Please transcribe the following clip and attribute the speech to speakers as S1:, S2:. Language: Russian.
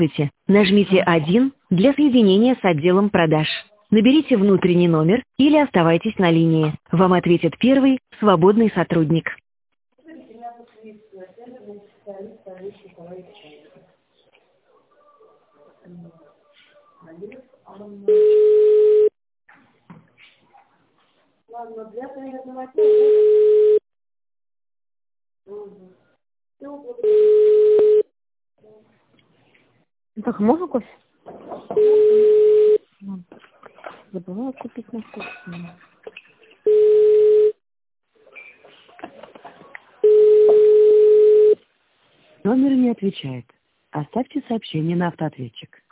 S1: Нажмите 1 для соединения с отделом продаж. Наберите внутренний номер или оставайтесь на линии. Вам ответит первый свободный сотрудник.
S2: Так, можно кофе? Забывала купить на вкусную.
S1: Номер не отвечает. Оставьте сообщение на автоответчик.